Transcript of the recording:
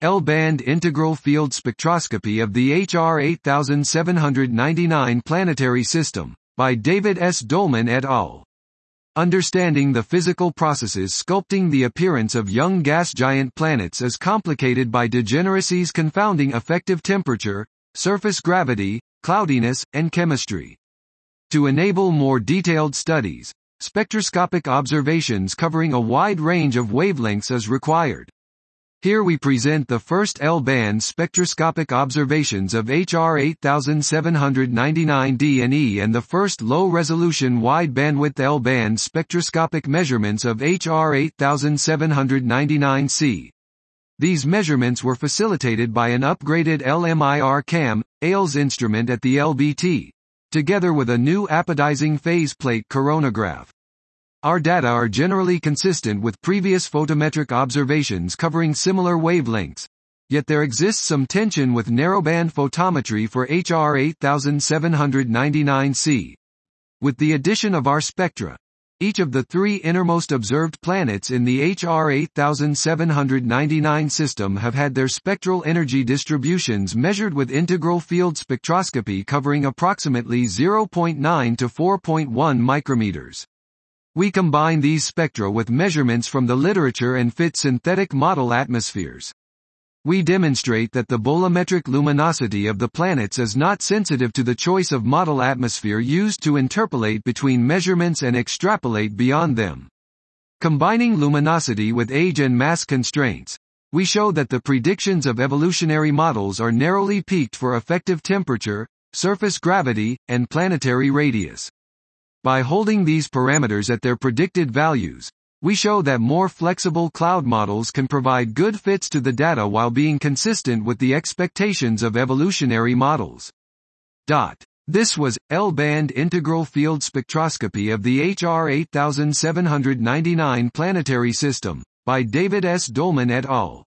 L-band integral field spectroscopy of the HR 8799 planetary system, by David S. Dolman et al. Understanding the physical processes sculpting the appearance of young gas giant planets is complicated by degeneracies confounding effective temperature, surface gravity, cloudiness, and chemistry. To enable more detailed studies, spectroscopic observations covering a wide range of wavelengths is required. Here we present the first L-band spectroscopic observations of HR 8799d and E and the first low-resolution wide-bandwidth L-band spectroscopic measurements of HR 8799c. These measurements were facilitated by an upgraded LMIR-CAM, AILS instrument at the LBT, together with a new apodizing phase plate coronagraph. Our data are generally consistent with previous photometric observations covering similar wavelengths, yet there exists some tension with narrowband photometry for HR 8799c. With the addition of our spectra, each of the three innermost observed planets in the HR 8799 system have had their spectral energy distributions measured with integral field spectroscopy covering approximately 0.9 to 4.1 micrometers. We combine these spectra with measurements from the literature and fit synthetic model atmospheres. We demonstrate that the bolometric luminosity of the planets is not sensitive to the choice of model atmosphere used to interpolate between measurements and extrapolate beyond them. Combining luminosity with age and mass constraints, we show that the predictions of evolutionary models are narrowly peaked for effective temperature, surface gravity, and planetary radius. By holding these parameters at their predicted values, we show that more flexible cloud models can provide good fits to the data while being consistent with the expectations of evolutionary models. This was L-band integral field spectroscopy of the HR 8799 planetary system, by David S. Dolman et al.